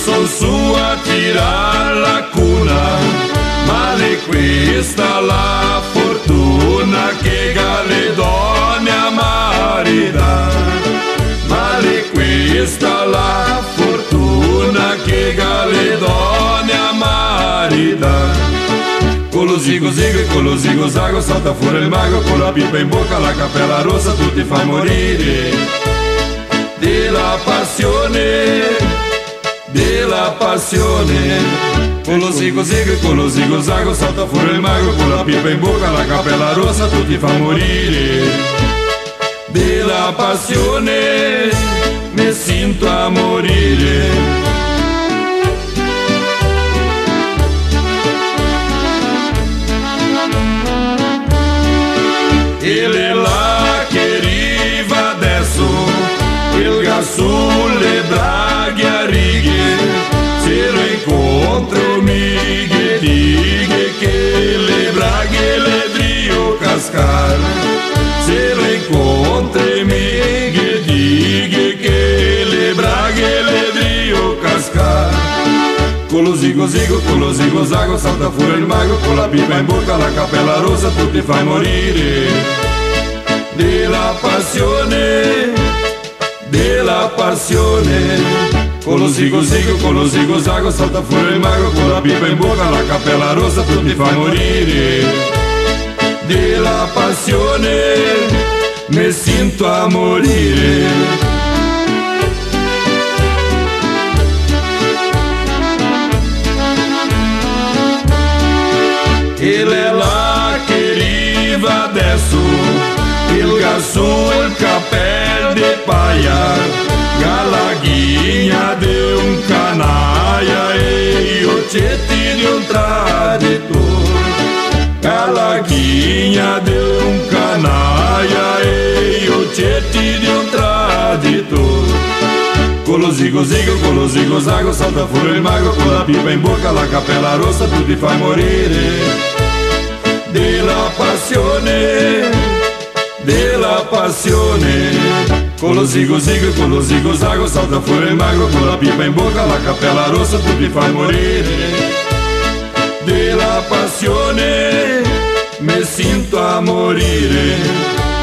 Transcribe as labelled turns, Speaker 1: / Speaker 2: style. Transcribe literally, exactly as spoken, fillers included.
Speaker 1: son su a tirar la cuna, ma le questa la fortuna che Galedónia marida, ma le questa la fortuna che Galedónia marida. Con lo zigo zigo e con lo zigo zago salta fuori il mago, con la pipa in bocca, la cappella rossa, tutti fa morire della passione, della passione. Con lo zigo zigo e con lo zigo zago salta fuori il mago, con la pipa in bocca, la cappella rossa, tutti fa morire della passione, mi sinto a morire. Ele lá queriva adesso, il gassule braghe a righe, se lo incontro mi dighe che le braghe le drio cascar, se lo incontro mi dighe che le braghe le drio cascar. Con lo zigo zigo, con lo zigo zago salta fuori il mago, con la pipa in bocca, la cappella rossa, tutti fai morire della passione, della passione. Con lo zigo zigo, con lo zigo zago salta fuori il mago, con la pipa in bocca, la cappella rossa, tutti fai morire della passione, mi sinto a morire. Ele lá queriva adesso, il gassù, il capel de paia, galaguinha de un canaia e io ceti di un traditor, galaguinha de un canaia e io ceti di un traditor. Con lo zigo zigo, con lo zigo zago salta fuori il mago, con la pipa in bocca, la cappella rossa, tutti fai morire della passione, della passione. Con lo zigo zigo, con lo zigo zago salta fuori il mago, con la pipa in bocca, la cappella rossa, tutti fai morire della passione, mi sinto a morire.